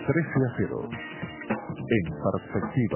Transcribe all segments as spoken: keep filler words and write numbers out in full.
trece a cero. En perspectiva.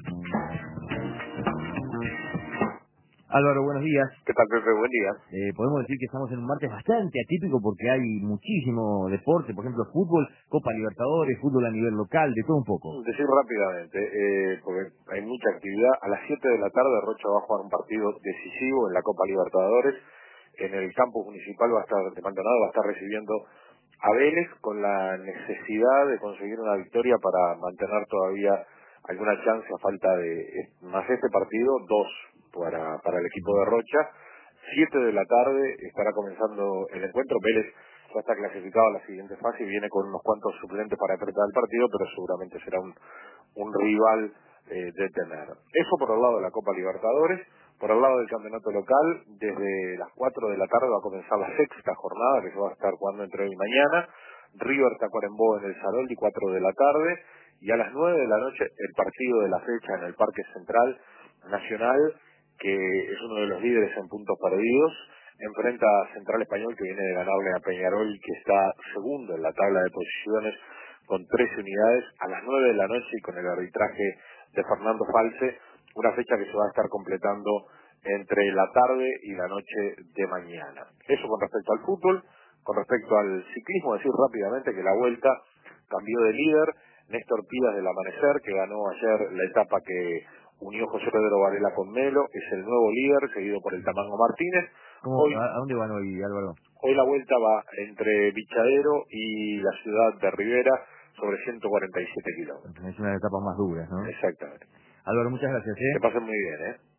Álvaro, buenos días. ¿Qué tal, Pepe? Buen día. Eh, podemos decir que estamos en un martes bastante atípico porque hay muchísimo deporte, por ejemplo, fútbol, Copa Libertadores, fútbol a nivel local, de todo un poco. Decir rápidamente, eh, porque hay mucha actividad. A las siete de la tarde Rocha va a jugar un partido decisivo en la Copa Libertadores. En el campo municipal va a estar, de Maldonado, va a estar recibiendo a Vélez con la necesidad de conseguir una victoria para mantener todavía alguna chance a falta de, más este partido, dos para, para el equipo de Rocha. Siete de la tarde estará comenzando el encuentro. Vélez ya está clasificado a la siguiente fase y viene con unos cuantos suplentes para apretar el partido, pero seguramente será un, un rival eh, de tener. Eso por el lado de la Copa Libertadores. Por el lado del campeonato local, desde las cuatro de la tarde va a comenzar la sexta jornada, que se va a estar jugando entre hoy y mañana. River Tacuarembó en el Saroldi, cuatro de la tarde, y a las nueve de la noche el partido de la fecha en el Parque Central Nacional, que es uno de los líderes en puntos perdidos, enfrenta a Central Español, que viene de ganarle a Peñarol, que está segundo en la tabla de posiciones con trece unidades, a las nueve de la noche y con el arbitraje de Fernando Falce, una fecha que se va a estar completando entre la tarde y la noche de mañana. Eso con respecto al fútbol. Con respecto al ciclismo, decir rápidamente que la Vuelta cambió de líder. Néstor Pidas del Amanecer, que ganó ayer la etapa que unió José Pedro Varela con Melo, es el nuevo líder, seguido por el Tamango Martínez. ¿Cómo, Hoy, a, ¿A dónde van hoy, Álvaro? hoy la Vuelta va entre Bichadero y la ciudad de Rivera, sobre ciento cuarenta y siete kilómetros. Es una de las etapas más duras, ¿no? Exactamente. Álvaro, muchas gracias, ¿eh? Que pasen muy bien, ¿eh?